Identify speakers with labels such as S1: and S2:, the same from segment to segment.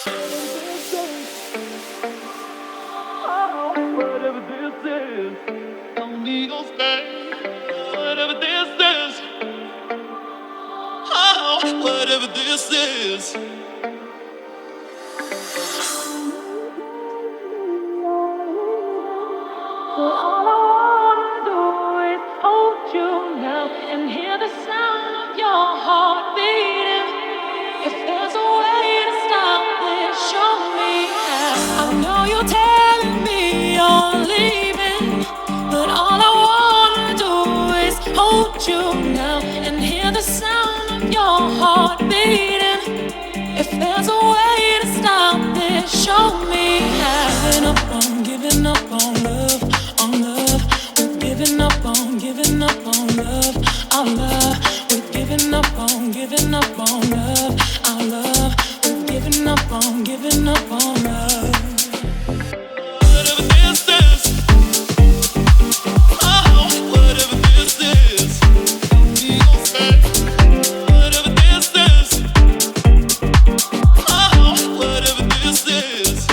S1: Whatever this is, don't need no stay. Whatever this is, whatever this is. But all I wanna do is hold you now and hear the sound of your heart beating. If there's a way to stop this, show me how. I know you're telling me you're leaving, but all I wanna do is hold you now and hear the sound of your heart beating. If there's a way to stop this, show me how. Giving up on love, on love. We're giving up on love, our love. We're giving up on love, our love. We're giving up on love. Whatever this is, whatever this is, we gon' say. Whatever this is, whatever this is.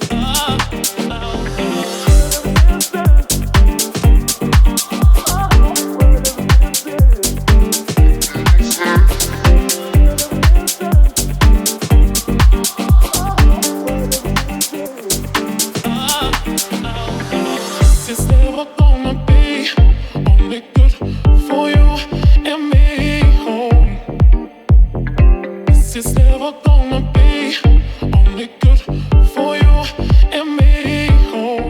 S1: It's never gonna be only good for you and me. Oh, this is never gonna be only good for you and me. Oh,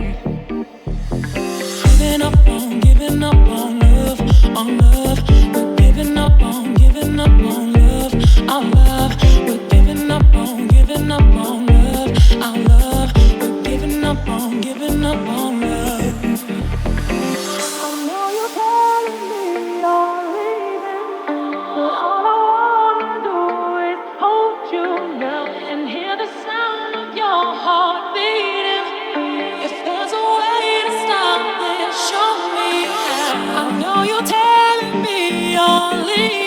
S1: giving up on love, on love. We're giving up on love, our love. We're giving up on love, our love. We're giving up on love. I know you're telling me you're leaving, but all I wanna do is hold you now and hear the sound of your heart beating. If there's a way to stop this, show me how. I know you're telling me you're leaving.